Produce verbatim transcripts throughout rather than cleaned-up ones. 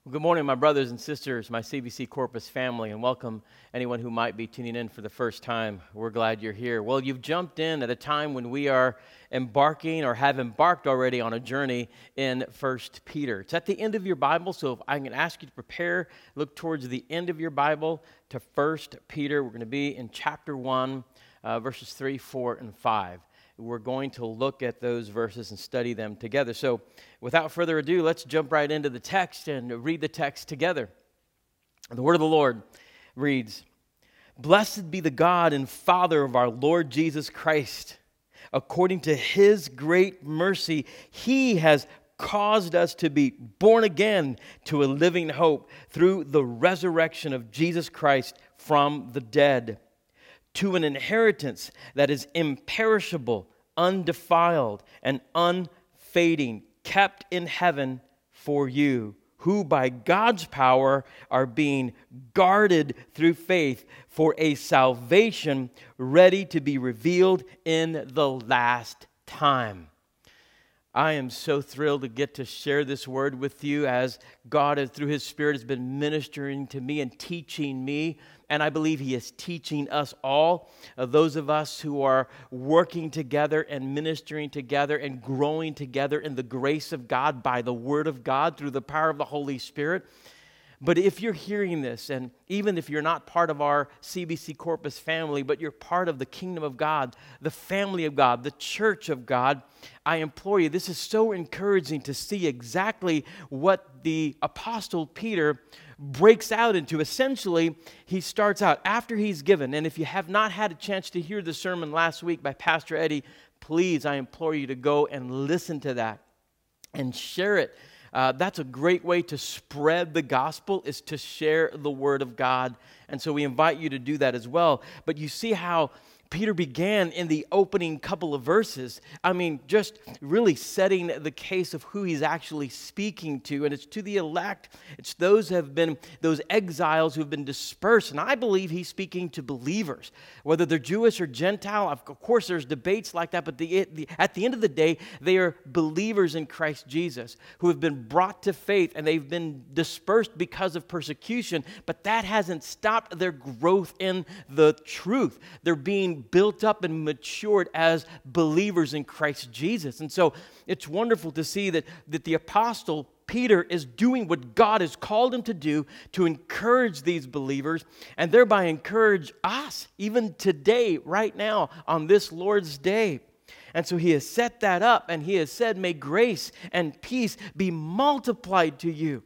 Well, good morning, my brothers and sisters, my C B C Corpus family, and welcome anyone who might be tuning in for the first time. We're glad you're here. Well, you've jumped in at a time when we are embarking or have embarked already on a journey in First Peter. It's at the end of your Bible, so if I can ask you to prepare, look towards the end of your Bible to First Peter. We're going to be in chapter one, uh, verses three, four, and five. We're going to look at those verses and study them together. So without further ado, let's jump right into the text and read the text together. The word of the Lord reads, "Blessed be the God and Father of our Lord Jesus Christ. According to his great mercy, he has caused us to be born again to a living hope through the resurrection of Jesus Christ from the dead, to an inheritance that is imperishable, undefiled, and unfading, kept in heaven for you, who by God's power are being guarded through faith for a salvation ready to be revealed in the last time." I am so thrilled to get to share this word with you as God, has, through His Spirit, has been ministering to me and teaching me. And I believe He is teaching us all, uh, those of us who are working together and ministering together and growing together in the grace of God by the Word of God through the power of the Holy Spirit. But if you're hearing this, and even if you're not part of our C B C Corpus family, but you're part of the kingdom of God, the family of God, the church of God, I implore you, this is so encouraging to see exactly what the Apostle Peter breaks out into. Essentially, he starts out after he's given, and if you have not had a chance to hear the sermon last week by Pastor Eddie, please, I implore you to go and listen to that and share it. Uh, that's a great way to spread the gospel, is to share the word of God. And so we invite you to do that as well. But you see how Peter began in the opening couple of verses. I mean, just really setting the case of who he's actually speaking to. And it's to the elect. It's those who have been, those exiles who have been dispersed. And I believe he's speaking to believers, whether they're Jewish or Gentile. Of course, there's debates like that. But the, the, at the end of the day, they are believers in Christ Jesus who have been brought to faith, and they've been dispersed because of persecution. But that hasn't stopped their growth in the truth. They're being built up and matured as believers in Christ Jesus. And so it's wonderful to see that, that the Apostle Peter is doing what God has called him to do to encourage these believers and thereby encourage us even today, right now, on this Lord's Day. And so he has set that up, and he has said, "May grace and peace be multiplied to you."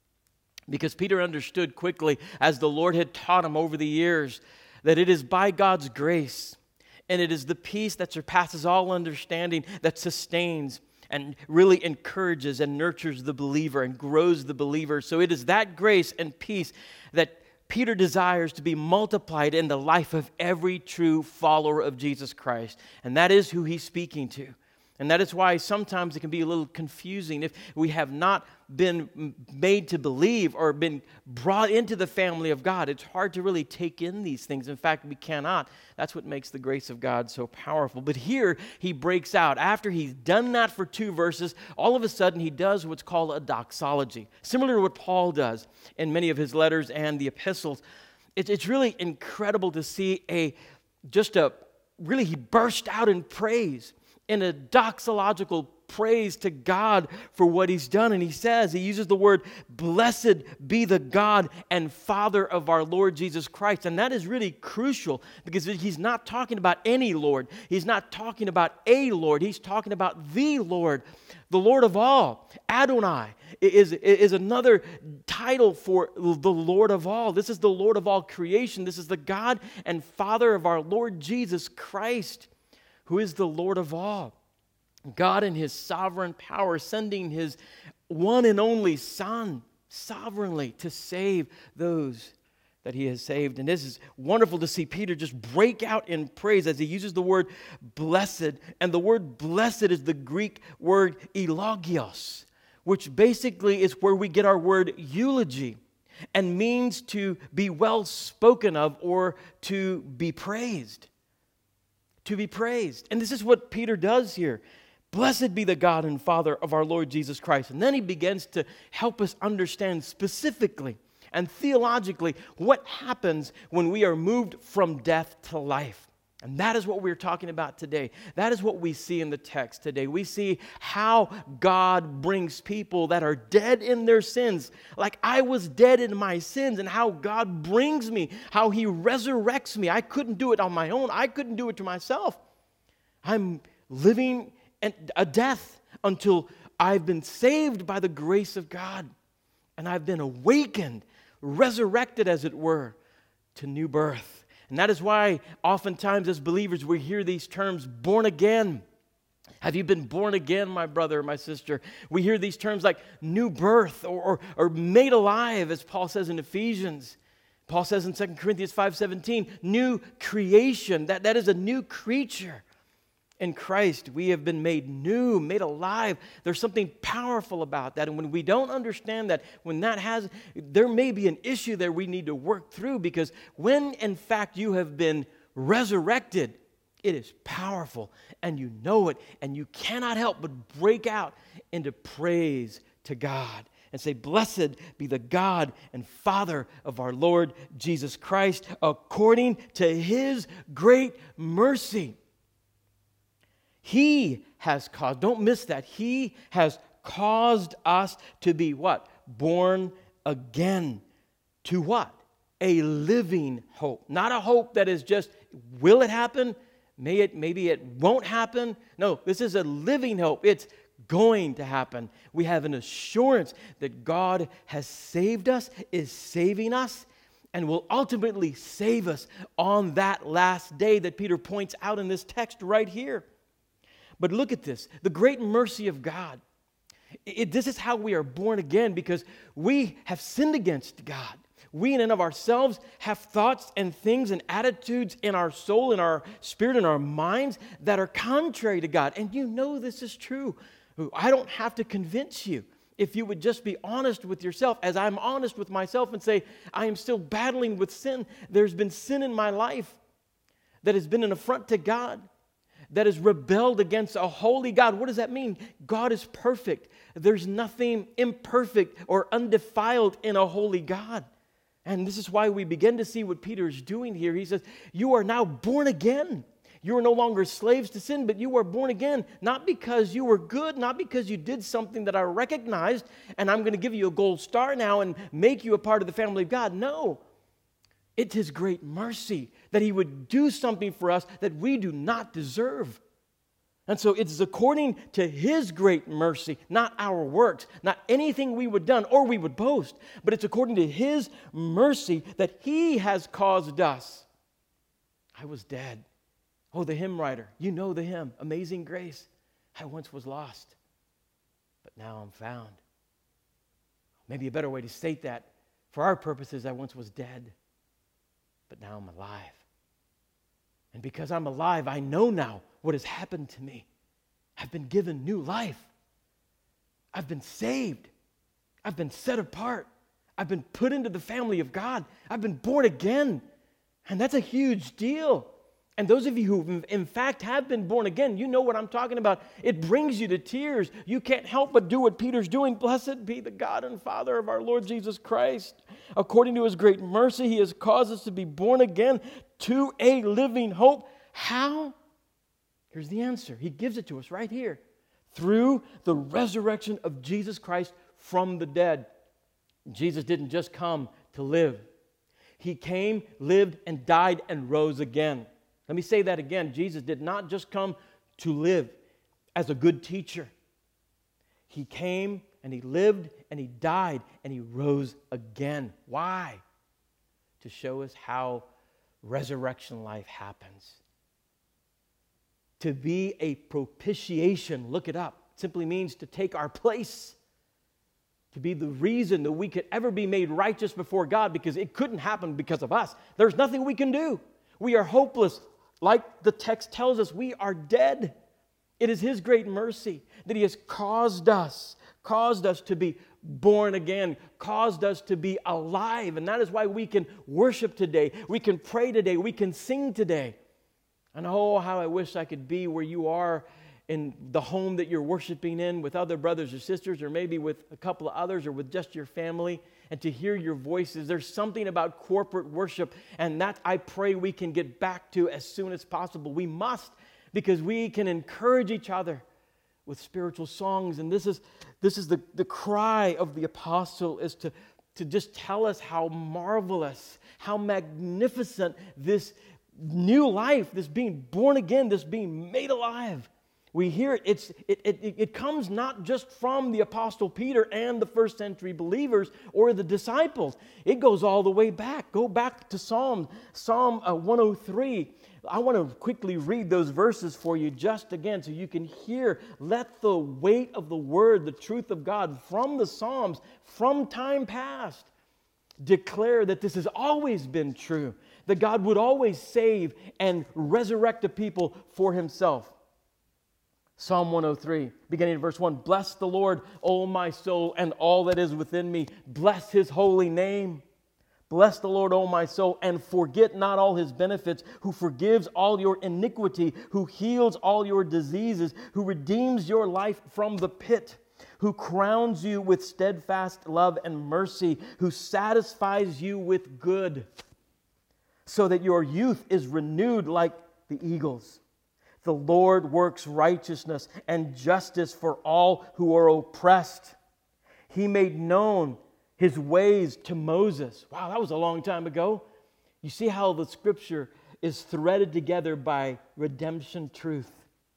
Because Peter understood quickly, as the Lord had taught him over the years, that it is by God's grace, and it is the peace that surpasses all understanding that sustains and really encourages and nurtures the believer and grows the believer. So it is that grace and peace that Peter desires to be multiplied in the life of every true follower of Jesus Christ. And that is who he's speaking to. And that is why sometimes it can be a little confusing if we have not been made to believe or been brought into the family of God. It's hard to really take in these things. In fact, we cannot. That's what makes the grace of God so powerful. But here he breaks out. After he's done that for two verses, all of a sudden he does what's called a doxology, similar to what Paul does in many of his letters and the epistles. It's, it's really incredible to see a just a really he burst out in praise, in a doxological praise to God for what he's done. And he says, he uses the word, "Blessed be the God and Father of our Lord Jesus Christ." And that is really crucial, because he's not talking about any Lord. He's not talking about a Lord. He's talking about the Lord, the Lord of all. Adonai is, is another title for the Lord of all. This is the Lord of all creation. This is the God and Father of our Lord Jesus Christ, who is the Lord of all. God in his sovereign power sending his one and only Son sovereignly to save those that he has saved. And this is wonderful to see Peter just break out in praise as he uses the word blessed. And the word blessed is the Greek word elogios, which basically is where we get our word eulogy, and means to be well spoken of or to be praised. To be praised. And this is what Peter does here. Blessed be the God and Father of our Lord Jesus Christ. And then he begins to help us understand specifically and theologically what happens when we are moved from death to life. And that is what we're talking about today. That is what we see in the text today. We see how God brings people that are dead in their sins, like I was dead in my sins, and how God brings me, how he resurrects me. I couldn't do it on my own. I couldn't do it to myself. I'm living a death until I've been saved by the grace of God, and I've been awakened, resurrected as it were, to new birth. And that is why oftentimes as believers we hear these terms, born again. Have you been born again, my brother or my sister? We hear these terms like new birth or, or, or made alive, as Paul says in Ephesians. Paul says in Second Corinthians five seventeen, new creation. That, that is a new creature. In Christ, we have been made new, made alive. There's something powerful about that. And when we don't understand that, when that has, there may be an issue there we need to work through, because when in fact you have been resurrected, it is powerful and you know it, and you cannot help but break out into praise to God and say, blessed be the God and Father of our Lord Jesus Christ, according to his great mercy. He has caused, don't miss that, he has caused us to be what? Born again. To what? A living hope. Not a hope that is just, will it happen? May it, maybe it won't happen. No, this is a living hope. It's going to happen. We have an assurance that God has saved us, is saving us, and will ultimately save us on that last day that Peter points out in this text right here. But look at this, the great mercy of God. It, this is how we are born again, because we have sinned against God. We in and of ourselves have thoughts and things and attitudes in our soul, in our spirit, in our minds that are contrary to God. And you know this is true. I don't have to convince you. If you would just be honest with yourself, as I'm honest with myself, and say, I am still battling with sin. There's been sin in my life that has been an affront to God, that has rebelled against a holy God. What does that mean? God is perfect. There's nothing imperfect or undefiled in a holy God. And this is why we begin to see what Peter is doing here. He says, you are now born again. You are no longer slaves to sin, but you are born again, not because you were good, not because you did something that I recognized, and I'm going to give you a gold star now and make you a part of the family of God. No. It's his great mercy that he would do something for us that we do not deserve. And so it's according to his great mercy, not our works, not anything we would have done or we would boast, but it's according to his mercy that he has caused us. I was dead. Oh, the hymn writer, you know the hymn, Amazing Grace. I once was lost, but now I'm found. Maybe a better way to state that, for our purposes, I once was dead, but now I'm alive. And because I'm alive, I know now what has happened to me. I've been given new life. I've been saved. I've been set apart. I've been put into the family of God. I've been born again. And that's a huge deal. And those of you who in fact have been born again, you know what I'm talking about. It brings you to tears. You can't help but do what Peter's doing. Blessed be the God and Father of our Lord Jesus Christ. According to his great mercy, he has caused us to be born again to a living hope. How? Here's the answer. He gives it to us right here. Through the resurrection of Jesus Christ from the dead. Jesus didn't just come to live. He came, lived, and died, and rose again. Let me say that again. Jesus did not just come to live as a good teacher. He came and he lived and he died and he rose again. Why? To show us how resurrection life happens. To be a propitiation, look it up, simply means to take our place. To be the reason that we could ever be made righteous before God, because it couldn't happen because of us. There's nothing we can do. We are hopeless. Like the text tells us, we are dead. It is his great mercy that he has caused us, caused us to be born again, caused us to be alive. And that is why we can worship today, we can pray today, we can sing today. And oh, how I wish I could be where you are in the home that you're worshiping in with other brothers or sisters, or maybe with a couple of others, or with just your family, and to hear your voices. There's something about corporate worship, and that I pray we can get back to as soon as possible. We must, because we can encourage each other with spiritual songs. And this is this is the, the cry of the apostle, is to, to just tell us how marvelous, how magnificent this new life, this being born again, this being made alive. We hear it, it's, it, it, it comes not just from the Apostle Peter and the first century believers or the disciples. It goes all the way back. Go back to Psalm, Psalm uh, one oh three. I want to quickly read those verses for you just again so you can hear. Let the weight of the word, the truth of God from the Psalms, from time past, declare that this has always been true, that God would always save and resurrect a people for himself. Psalm one oh three, beginning in verse one, bless the Lord, O my soul, and all that is within me. Bless his holy name. Bless the Lord, O my soul, and forget not all his benefits, who forgives all your iniquity, who heals all your diseases, who redeems your life from the pit, who crowns you with steadfast love and mercy, who satisfies you with good, so that your youth is renewed like the eagles. The Lord works righteousness and justice for all who are oppressed. He made known his ways to Moses. Wow, that was a long time ago. You see how the scripture is threaded together by redemption truth.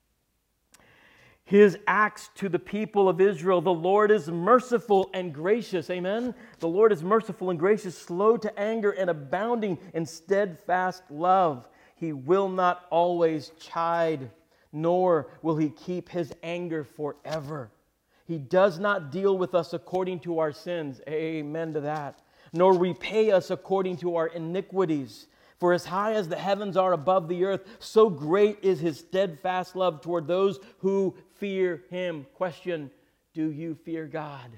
His acts to the people of Israel. The Lord is merciful and gracious. Amen? The Lord is merciful and gracious, slow to anger and abounding in steadfast love. He will not always chide, nor will he keep his anger forever. He does not deal with us according to our sins. Amen to that. Nor repay us according to our iniquities. For as high as the heavens are above the earth, so great is his steadfast love toward those who fear him. Question, do you fear God?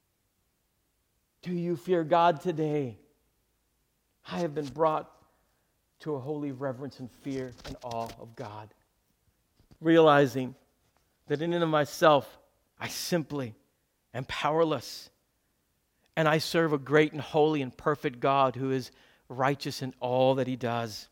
Do you fear God today? I have been brought to a holy reverence and fear and awe of God, realizing that in and of myself, I simply am powerless. And I serve a great and holy and perfect God who is righteous in all that he does.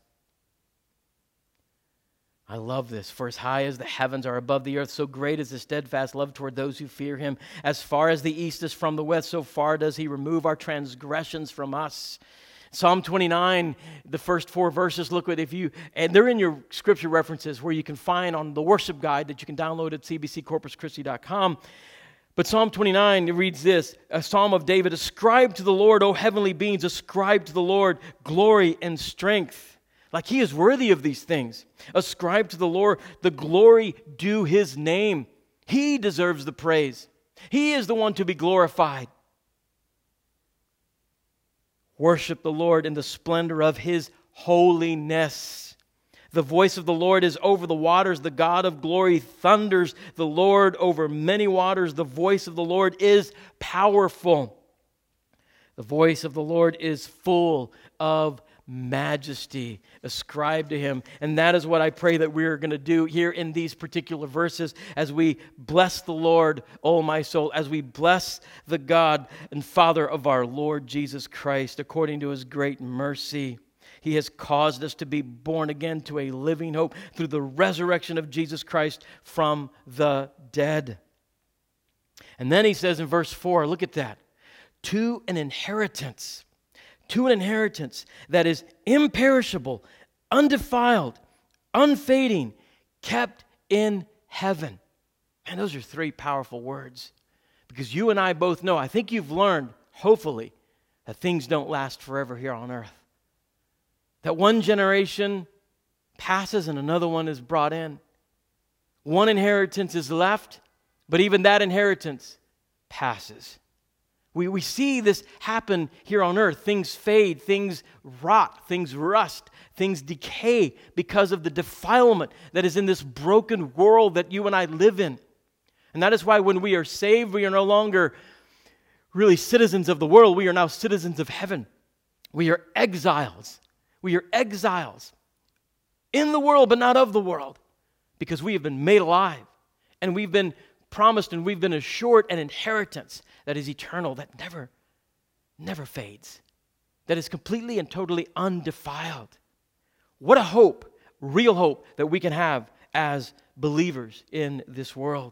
I love this. For as high as the heavens are above the earth, so great is the steadfast love toward those who fear him. As far as the east is from the west, so far does he remove our transgressions from us. Psalm twenty-nine, the first four verses, look what if you, and they're in your scripture references where you can find on the worship guide that you can download at c b c corpus christi dot com. But Psalm twenty-nine, it reads this, a psalm of David, ascribe to the Lord, O heavenly beings, ascribe to the Lord glory and strength. Like he is worthy of these things. Ascribe to the Lord the glory due his name. He deserves the praise. He is the one to be glorified. Worship the Lord in the splendor of his holiness. The voice of the Lord is over the waters. The God of glory thunders. The Lord over many waters. The voice of the Lord is powerful. The voice of the Lord is full of majesty. Ascribe to him. And that is what I pray that we're going to do here in these particular verses as we bless the Lord, O my soul, as we bless the God and Father of our Lord Jesus Christ, according to his great mercy. He has caused us to be born again to a living hope through the resurrection of Jesus Christ from the dead. And then he says in verse four, look at that, to an inheritance. To an inheritance that is imperishable, undefiled, unfading, kept in heaven. And those are three powerful words. Because you and I both know, I think you've learned, hopefully, that things don't last forever here on earth. That one generation passes and another one is brought in. One inheritance is left, but even that inheritance passes. We, we see this happen here on earth. Things fade, things rot, things rust, things decay because of the defilement that is in this broken world that you and I live in. And that is why when we are saved, we are no longer really citizens of the world. We are now citizens of heaven. We are exiles. We are exiles in the world, but not of the world, because we have been made alive. And we've been promised and we've been assured an inheritance that is eternal, that never, never fades, that is completely and totally undefiled. What a hope, real hope that we can have as believers in this world.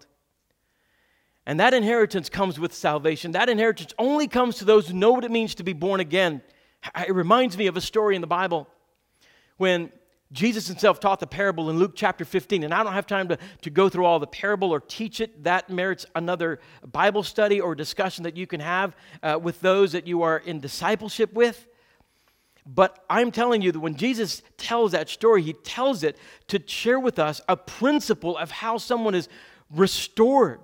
And that inheritance comes with salvation. That inheritance only comes to those who know what it means to be born again. It reminds me of a story in the Bible when Jesus himself taught the parable in Luke chapter fifteen. And I don't have time to, to go through all the parable or teach it. That merits another Bible study or discussion that you can have uh, with those that you are in discipleship with. But I'm telling you that when Jesus tells that story, he tells it to share with us a principle of how someone is restored,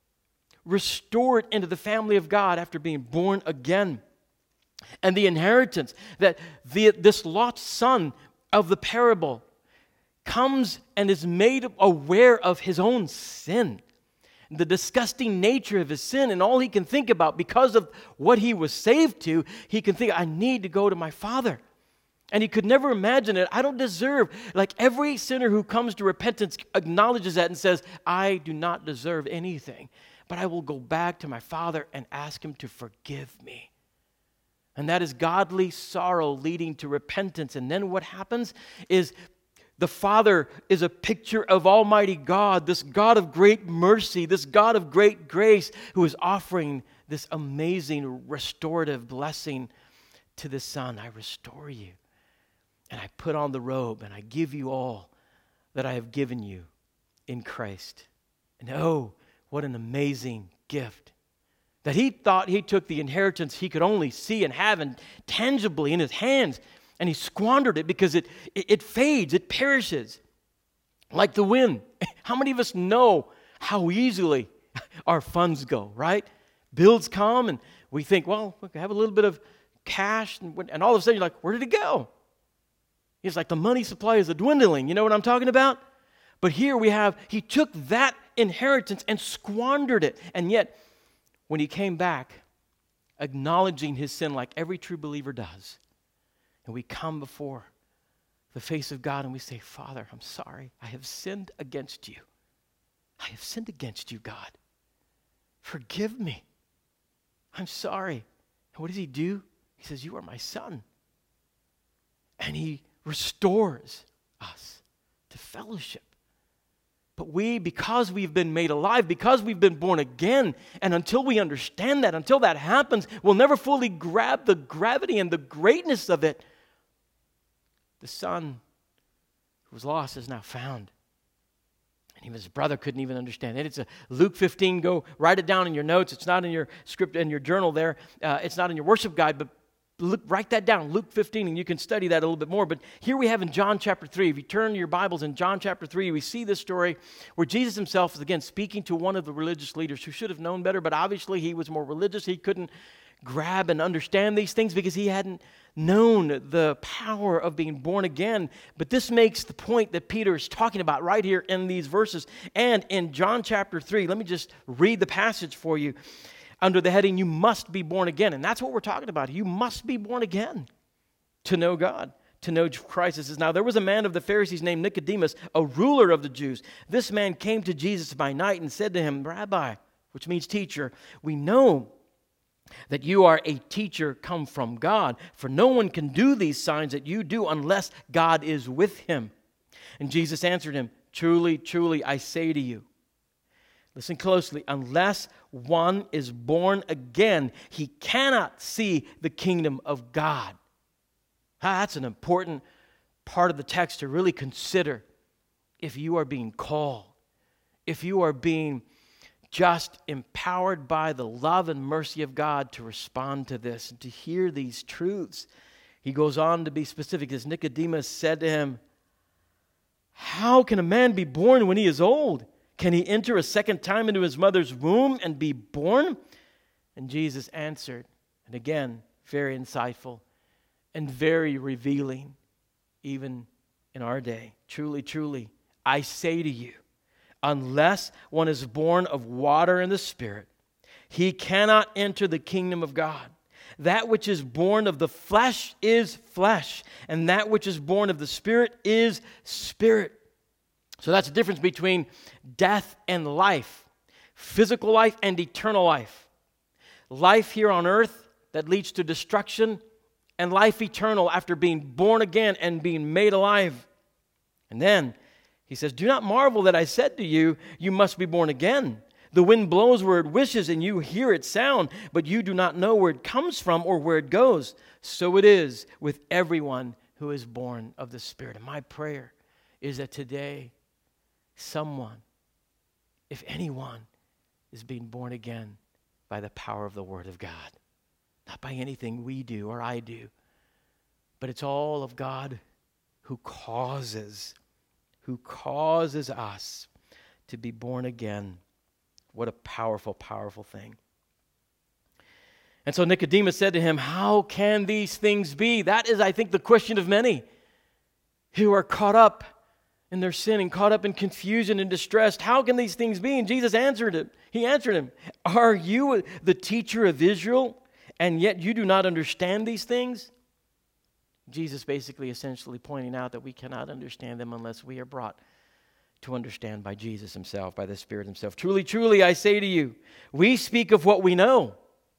restored into the family of God after being born again. And the inheritance that the, this lost son of the parable comes and is made aware of his own sin, the disgusting nature of his sin, and all he can think about because of what he was saved to, he can think, I need to go to my Father. And he could never imagine it. I don't deserve, like every sinner who comes to repentance acknowledges that and says, I do not deserve anything, but I will go back to my Father and ask him to forgive me. And that is godly sorrow leading to repentance. And then what happens is the Father is a picture of Almighty God, this God of great mercy, this God of great grace, who is offering this amazing restorative blessing to the Son. I restore you, and I put on the robe, and I give you all that I have given you in Christ. And oh, what an amazing gift. That he thought he took the inheritance he could only see and have and tangibly in his hands, and he squandered it because it, it, it fades, it perishes like the wind. How many of us know how easily our funds go, right? Bills come and we think, well, we have a little bit of cash, and, and all of a sudden you're like, where did it go? It's like the money supply is a dwindling. You know what I'm talking about? But here we have, he took that inheritance and squandered it, and yet when he came back, acknowledging his sin like every true believer does, and we come before the face of God and we say, Father, I'm sorry. I have sinned against you. I have sinned against you, God. Forgive me. I'm sorry. And what does he do? He says, you are my son. And he restores us to fellowship. But we, because we've been made alive, because we've been born again, and until we understand that, until that happens, we'll never fully grab the gravity and the greatness of it. The son who was lost is now found. And even his brother couldn't even understand it. It's a Luke fifteen. Go write it down in your notes. It's not in your script, in your journal there. Uh, it's not in your worship guide, but Look, write that down, Luke fifteen, and you can study that a little bit more. But here we have in John chapter three, if you turn to your Bibles in John chapter three, we see this story where Jesus himself is again speaking to one of the religious leaders who should have known better, but obviously he was more religious. He couldn't grab and understand these things because he hadn't known the power of being born again. But this makes the point that Peter is talking about right here in these verses. And in John chapter three, let me just read the passage for you. Under the heading, you must be born again. And that's what we're talking about. You must be born again to know God, to know Christ. It says, now there was a man of the Pharisees named Nicodemus, a ruler of the Jews. This man came to Jesus by night and said to him, Rabbi, which means teacher, we know that you are a teacher come from God, for no one can do these signs that you do unless God is with him. And Jesus answered him, truly, truly, I say to you, listen closely, unless one is born again, he cannot see the kingdom of God. Ah, that's an important part of the text to really consider if you are being called, if you are being just empowered by the love and mercy of God to respond to this and to hear these truths. He goes on to be specific, as Nicodemus said to him, how can a man be born when he is old? Can he enter a second time into his mother's womb and be born? And Jesus answered, and again, very insightful and very revealing, even in our day. Truly, truly, I say to you, unless one is born of water and the Spirit, he cannot enter the kingdom of God. That which is born of the flesh is flesh, and that which is born of the Spirit is spirit. So that's the difference between death and life, physical life and eternal life. Life here on earth that leads to destruction, and life eternal after being born again and being made alive. And then he says, do not marvel that I said to you, you must be born again. The wind blows where it wishes, and you hear its sound, but you do not know where it comes from or where it goes. So it is with everyone who is born of the Spirit. And my prayer is that today, someone, if anyone, is being born again by the power of the Word of God. Not by anything we do or I do, but it's all of God who causes, who causes us to be born again. What a powerful, powerful thing. And so Nicodemus said to him, how can these things be? That is, I think, the question of many who are caught up in their sin and caught up in confusion and distress. How can these things be? And Jesus answered him. He answered him, are you the teacher of Israel, and yet you do not understand these things? Jesus basically essentially pointing out that we cannot understand them unless we are brought to understand by Jesus himself, by the Spirit himself. Truly, truly, I say to you, we speak of what we know,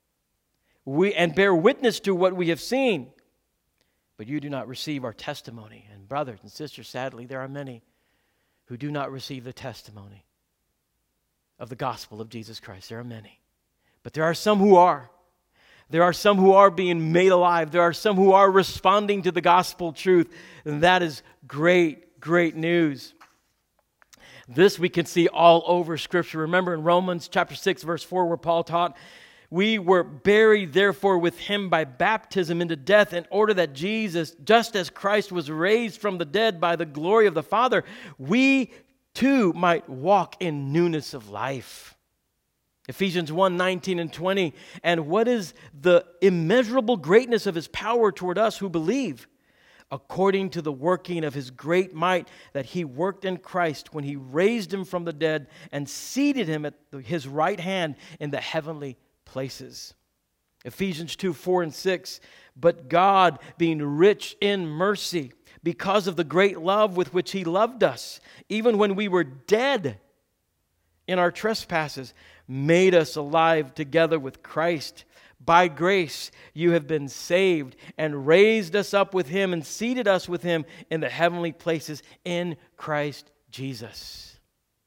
we and bear witness to what we have seen, but you do not receive our testimony. And brothers and sisters, sadly, there are many who do not receive the testimony of the gospel of Jesus Christ. There are many. But there are some who are. There are some who are being made alive. There are some who are responding to the gospel truth. And that is great, great news. This we can see all over Scripture. Remember in Romans chapter six, verse four, where Paul taught, we were buried therefore with him by baptism into death, in order that Jesus, just as Christ was raised from the dead by the glory of the Father, we too might walk in newness of life. Ephesians one, nineteen and twenty. And what is the immeasurable greatness of his power toward us who believe? According to the working of his great might that he worked in Christ when he raised him from the dead and seated him at his right hand in the heavenly places. Ephesians two, four and six. But God, being rich in mercy, because of the great love with which he loved us, even when we were dead in our trespasses, made us alive together with Christ. By grace you have been saved, and raised us up with him and seated us with him in the heavenly places in Christ Jesus.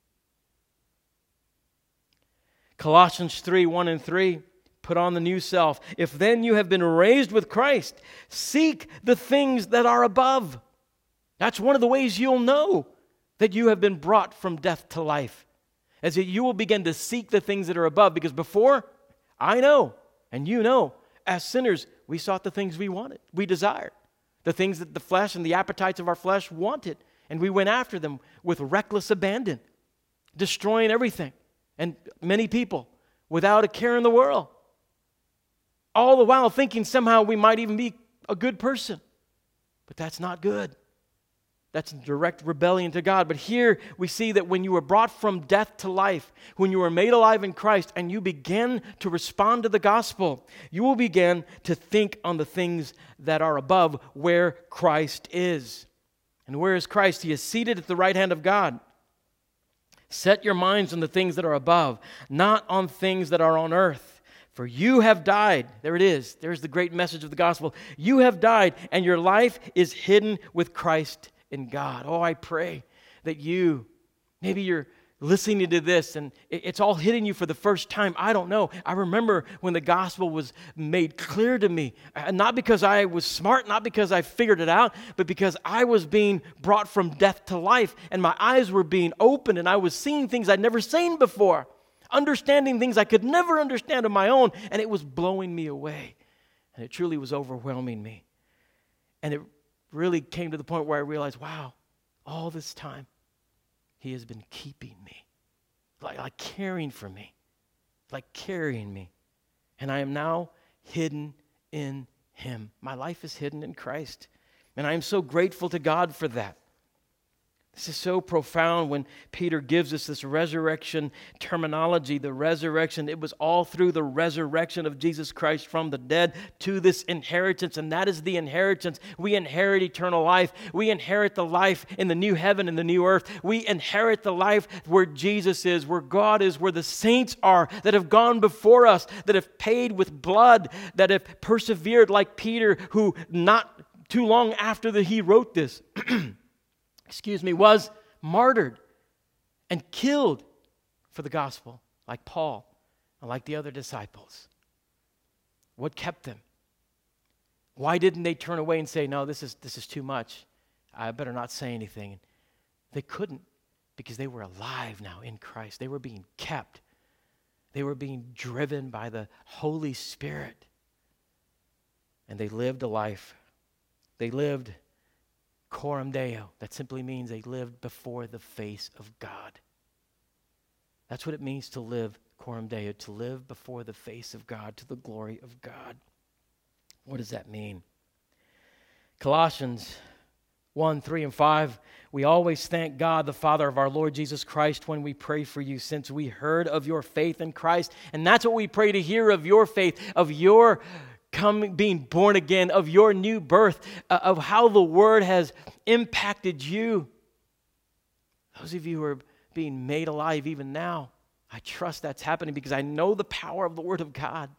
Colossians three, one and three. Put on the new self. If then you have been raised with Christ, seek the things that are above. That's one of the ways you'll know that you have been brought from death to life, as that you will begin to seek the things that are above. Because before, I know, and you know, as sinners, we sought the things we wanted, we desired, the things that the flesh and the appetites of our flesh wanted, and we went after them with reckless abandon, destroying everything and many people without a care in the world, all the while thinking somehow we might even be a good person. But that's not good. That's direct rebellion to God. But here we see that when you were brought from death to life, when you were made alive in Christ, and you begin to respond to the gospel, you will begin to think on the things that are above, where Christ is. And where is Christ? He is seated at the right hand of God. Set your minds on the things that are above, not on things that are on earth. For you have died. There it is. There's the great message of the gospel. You have died, and your life is hidden with Christ in God. Oh, I pray that you, maybe you're listening to this and it's all hitting you for the first time. I don't know. I remember when the gospel was made clear to me, not because I was smart, not because I figured it out, but because I was being brought from death to life, and my eyes were being opened, and I was seeing things I'd never seen before, understanding things I could never understand on my own, and it was blowing me away, and it truly was overwhelming me. And it really came to the point where I realized, wow, all this time, He has been keeping me, like, like caring for me, like carrying me. And I am now hidden in Him. My life is hidden in Christ. And I am so grateful to God for that. This is so profound when Peter gives us this resurrection terminology. The resurrection, it was all through the resurrection of Jesus Christ from the dead to this inheritance, and that is the inheritance. We inherit eternal life. We inherit the life in the new heaven and the new earth. We inherit the life where Jesus is, where God is, where the saints are that have gone before us, that have paid with blood, that have persevered like Peter, who not too long after that he wrote this, excuse me, was martyred and killed for the gospel, like Paul and like the other disciples. What kept them? Why didn't they turn away and say, no, this is this is too much. I better not say anything. They couldn't, because they were alive now in Christ. They were being kept. They were being driven by the Holy Spirit. And they lived a life. They lived coram Deo. That simply means they lived before the face of God. That's what it means to live coram Deo, to live before the face of God, to the glory of God. What does that mean? Colossians one, three, and five, we always thank God, the Father of our Lord Jesus Christ, when we pray for you, since we heard of your faith in Christ. And that's what we pray to hear, of your faith, of your coming, being born again, of your new birth, uh, of how the Word has impacted you. Those of you who are being made alive even now, I trust that's happening because I know the power of the Word of God.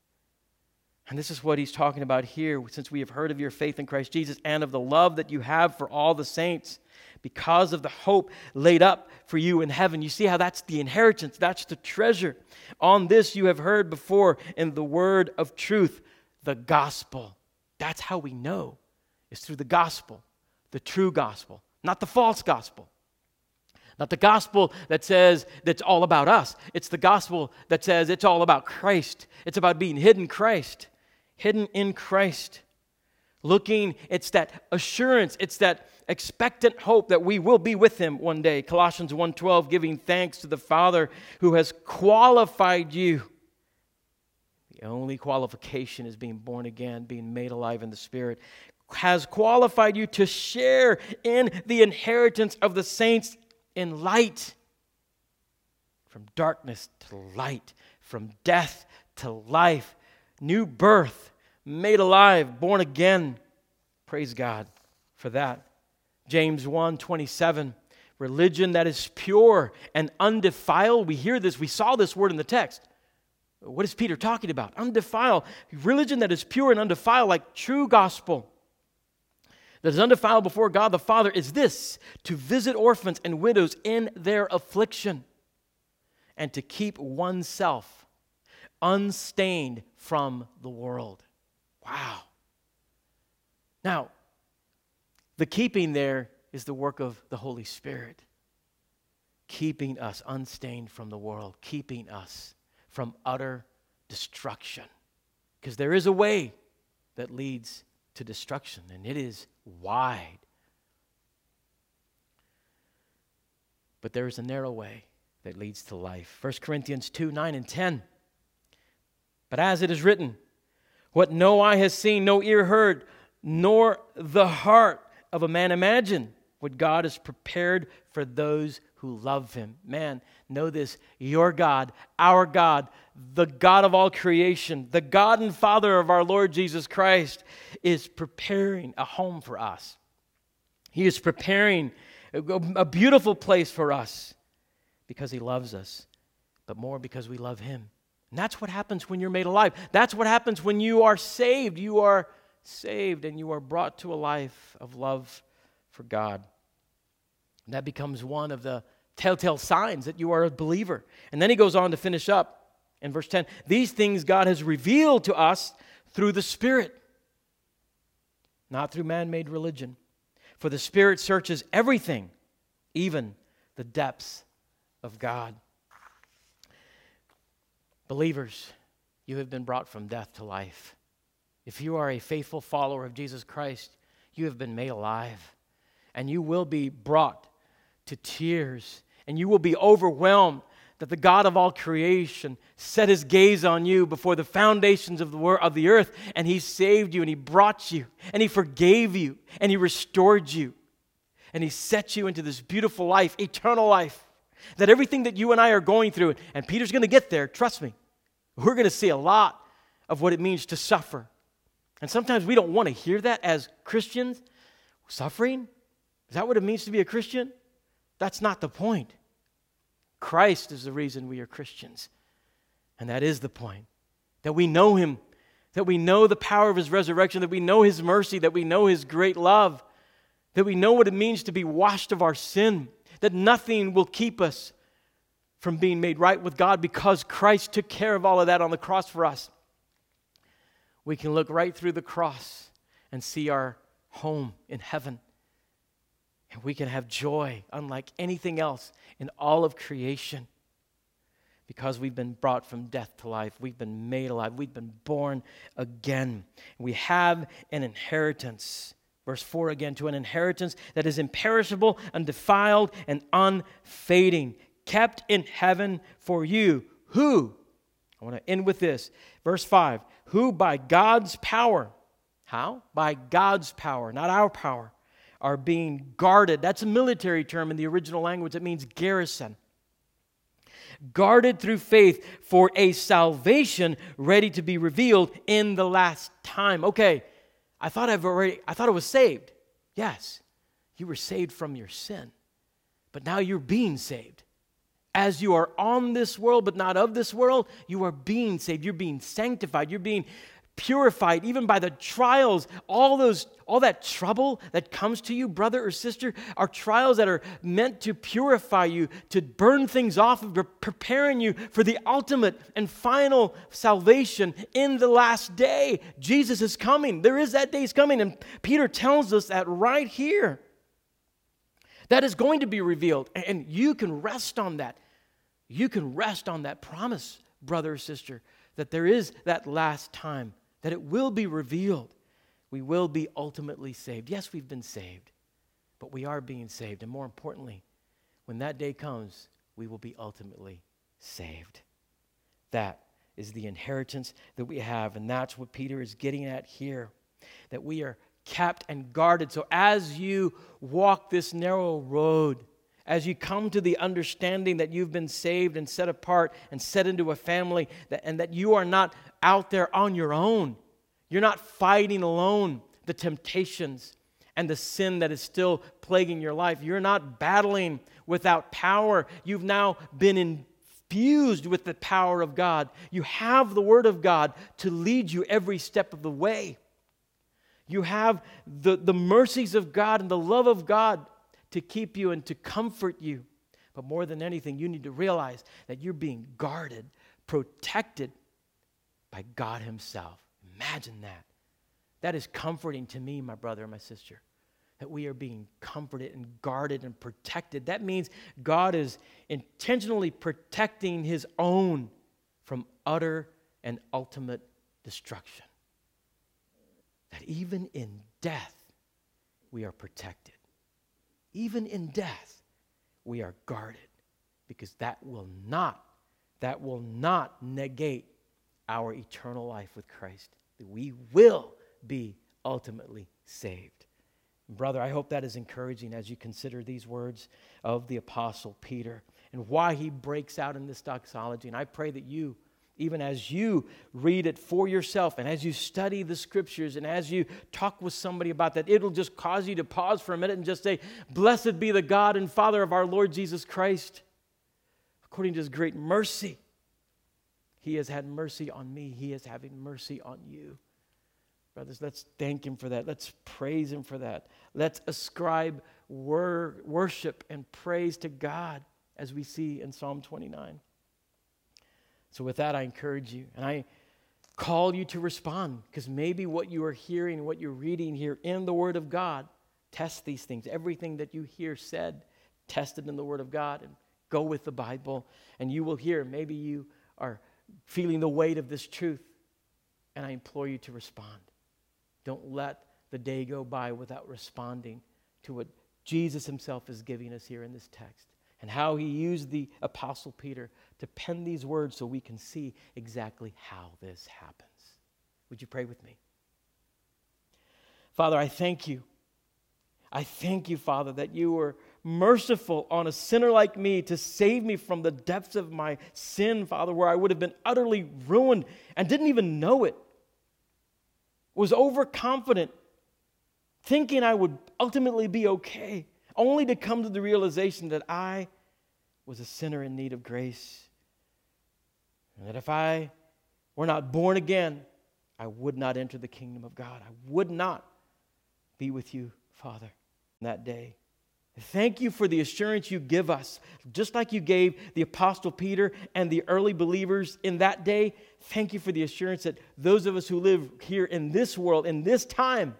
And this is what he's talking about here, since we have heard of your faith in Christ Jesus and of the love that you have for all the saints, because of the hope laid up for you in heaven. You see how that's the inheritance, that's the treasure. On this you have heard before in the word of truth, the gospel. That's how we know. It's through the gospel, the true gospel, not the false gospel. Not the gospel that says that's all about us. It's the gospel that says it's all about Christ. It's about being hidden in Christ. Hidden in Christ. Looking, it's that assurance, it's that expectant hope that we will be with Him one day. Colossians one twelve, giving thanks to the Father who has qualified you. The only qualification is being born again, being made alive in the Spirit. Has qualified you to share in the inheritance of the saints in light. From darkness to light, from death to life, new birth, made alive, born again. Praise God for that. James one twenty-seven, religion that is pure and undefiled. We hear this, we saw this word in the text. What is Peter talking about? Undefiled. Religion that is pure and undefiled, like true gospel, that is undefiled before God the Father, is this: to visit orphans and widows in their affliction, and to keep oneself unstained from the world. Wow. Now, the keeping there is the work of the Holy Spirit. Keeping us unstained from the world. Keeping us from utter destruction. Because there is a way that leads to destruction, and it is wide. But there is a narrow way that leads to life. First Corinthians two, nine and ten. But as it is written, what no eye has seen, no ear heard, nor the heart of a man imagined, what God has prepared for those who love Him. Man, know this, your God, our God, the God of all creation, the God and Father of our Lord Jesus Christ, is preparing a home for us. He is preparing a, a beautiful place for us because He loves us, but more because we love Him. And that's what happens when you're made alive. That's what happens when you are saved. You are saved and you are brought to a life of love for God. And that becomes one of the telltale signs that you are a believer. And then he goes on to finish up in verse ten. These things God has revealed to us through the Spirit, not through man-made religion. For the Spirit searches everything, even the depths of God. Believers, you have been brought from death to life. If you are a faithful follower of Jesus Christ, you have been made alive. And you will be brought to tears. And you will be overwhelmed that the God of all creation set His gaze on you before the foundations of the world, of the earth. And He saved you and He brought you and He forgave you and He restored you. And he sets you into this beautiful life, eternal life, that everything that you and I are going through, and Peter's going to get there, trust me, we're going to see a lot of what it means to suffer. And sometimes we don't want to hear that as Christians. Suffering? Is that what it means to be a Christian? That's not the point. Christ is the reason we are Christians. And that is the point. That we know him, that we know the power of his resurrection, that we know his mercy, that we know his great love, that we know what it means to be washed of our sin, that nothing will keep us from being made right with God because Christ took care of all of that on the cross for us. We can look right through the cross and see our home in heaven. And we can have joy unlike anything else in all of creation. Because we've been brought from death to life. We've been made alive. We've been born again. We have an inheritance. Verse four again, to an inheritance that is imperishable, undefiled, and unfading, kept in heaven for you. Who? I want to end with this. Verse five. Who by God's power, how? By God's power, not our power, are being guarded. That's a military term in the original language. It means garrison. Guarded through faith for a salvation ready to be revealed in the last time. Okay, I thought I've already, I thought I was saved. Yes, you were saved from your sin. But now you're being saved. As you are on this world, but not of this world, you are being saved. You're being sanctified. You're being purified, even by the trials. All those, all that trouble that comes to you, brother or sister, are trials that are meant to purify you, to burn things off, preparing you for the ultimate and final salvation in the last day. Jesus is coming. There is that day is coming, and Peter tells us that right here. That is going to be revealed, and you can rest on that. You can rest on that promise, brother or sister, that there is that last time, that it will be revealed. We will be ultimately saved. Yes, we've been saved, but we are being saved. And more importantly, when that day comes, we will be ultimately saved. That is the inheritance that we have, and that's what Peter is getting at here, that we are kept and guarded. So as you walk this narrow road, as you come to the understanding that you've been saved and set apart and set into a family, that, and that you are not out there on your own. You're not fighting alone the temptations and the sin that is still plaguing your life. You're not battling without power. You've now been infused with the power of God. You have the Word of God to lead you every step of the way. You have the, the mercies of God and the love of God to keep you and to comfort you. But more than anything, you need to realize that you're being guarded, protected by God himself. Imagine that. That is comforting to me, my brother and my sister, that we are being comforted and guarded and protected. That means God is intentionally protecting his own from utter and ultimate destruction. That even in death, we are protected. Even in death, we are guarded, because that will not, that will not negate our eternal life with Christ. We will be ultimately saved. Brother, I hope that is encouraging as you consider these words of the Apostle Peter and why he breaks out in this doxology. And I pray that you, even as you read it for yourself and as you study the Scriptures and as you talk with somebody about that, it'll just cause you to pause for a minute and just say, "Blessed be the God and Father of our Lord Jesus Christ. According to his great mercy, he has had mercy on me. He is having mercy on you." Brothers, let's thank him for that. Let's praise him for that. Let's ascribe wor- worship and praise to God as we see in Psalm twenty-nine. So with that, I encourage you, and I call you to respond, because maybe what you are hearing, what you're reading here in the Word of God, test these things. Everything that you hear said, test it in the Word of God, and go with the Bible, and you will hear. Maybe you are feeling the weight of this truth, and I implore you to respond. Don't let the day go by without responding to what Jesus himself is giving us here in this text, and how he used the Apostle Peter to pen these words so we can see exactly how this happens. Would you pray with me? Father, I thank you. I thank you, Father, that you were merciful on a sinner like me to save me from the depths of my sin, Father, where I would have been utterly ruined and didn't even know it. Was overconfident, thinking I would ultimately be okay, only to come to the realization that I was a sinner in need of grace. And that if I were not born again, I would not enter the kingdom of God. I would not be with you, Father, that day. Thank you for the assurance you give us, just like you gave the Apostle Peter and the early believers in that day. Thank you for the assurance that those of us who live here in this world, in this time,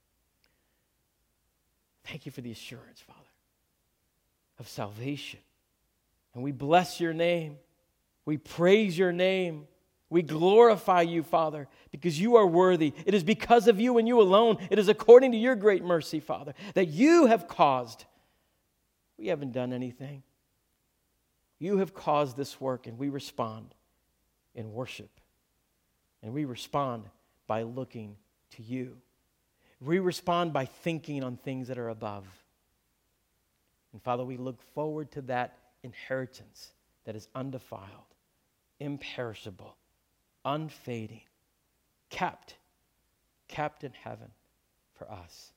thank you for the assurance, Father, of salvation. And we bless your name. We praise your name. We glorify you, Father, because you are worthy. It is because of you and you alone. It is according to your great mercy, Father, that you have caused. We haven't done anything. You have caused this work, and we respond in worship. And we respond by looking to you. We respond by thinking on things that are above. And Father, we look forward to that inheritance that is undefiled, imperishable, unfading, kept, kept in heaven for us.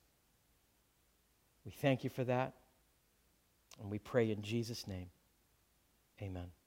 We thank you for that, and we pray in Jesus' name. Amen.